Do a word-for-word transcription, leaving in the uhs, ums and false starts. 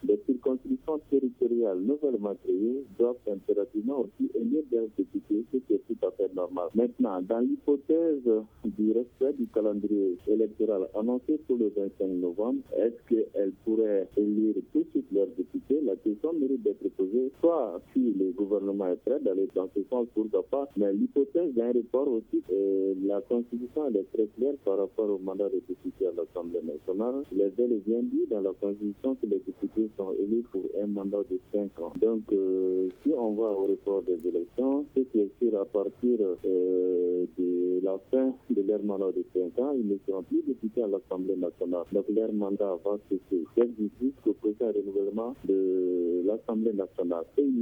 Les circonscriptions territoriales nouvellement créées doivent impérativement aussi élire des députés, ce qui est tout à fait normal. Maintenant, dans l'hypothèse du respect du calendrier électoral annoncé pour le vingt-cinq novembre, est-ce qu'elles pourraient élire tout de suite leurs députés? La question mérite d'être posée, soit si le gouvernement est prêt d'aller dans ce sens, pourquoi pas, mais l'hypothèse d'un report aussi, euh, la Constitution elle est très claire par rapport au mandat des députés à l'Assemblée nationale. Il est bel et bien dit dans la Constitution que les députés sont élus pour un mandat de cinq ans. Donc, euh, si on va au report des élections, c'est que sur à partir euh, de la fin de leur mandat de cinq ans, ils ne seront plus députés à l'Assemblée nationale. Donc, leur mandat va cesser. C'est jusqu'au prochain renouvellement de l'Assemblée nationale. Et